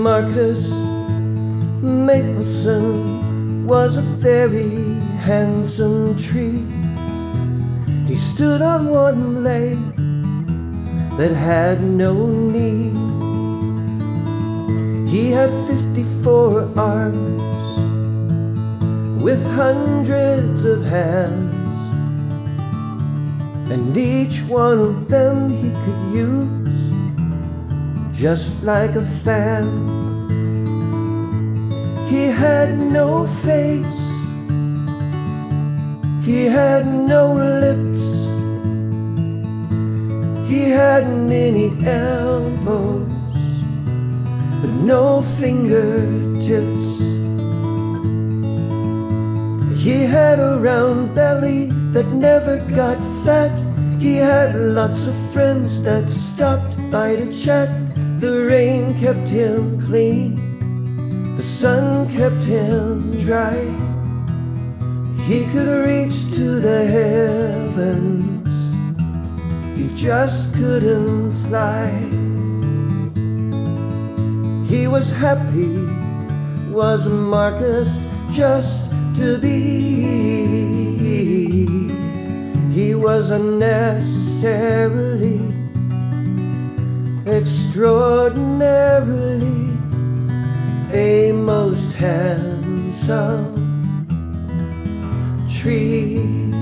Marcus Mapleson was a very handsome tree. He stood on one leg that had no knee. He had 54 arms with hundreds of hands, and each one of them he could use just like a fan. He had no face, he had no lips, he had many elbows, but no fingertips. He had a round belly that never got fat. He had lots of friends that stopped by to chat. The rain kept him clean, the sun kept him dry. He could reach to the heavens, he just couldn't fly. He was happy, was Marcus, just to be. He was unnecessarily, extraordinarily a most handsome tree.